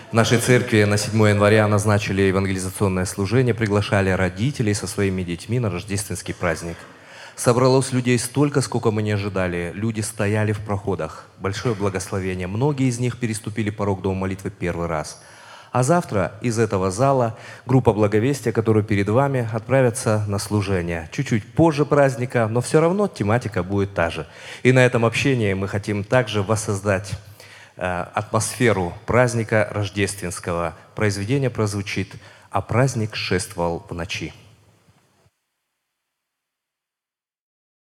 В нашей церкви на 7 января назначили евангелизационное служение, приглашали родителей со своими детьми на рождественский праздник. Собралось людей столько, сколько мы не ожидали. Люди стояли в проходах. Большое благословение. Многие из них переступили порог дома молитвы первый раз. А завтра из этого зала группа благовестия, которая перед вами, отправится на служение. Чуть-чуть позже праздника, но все равно тематика будет та же. И на этом общении мы хотим также воссоздать атмосферу праздника рождественского. Произведение прозвучит «А праздник шествовал в ночи».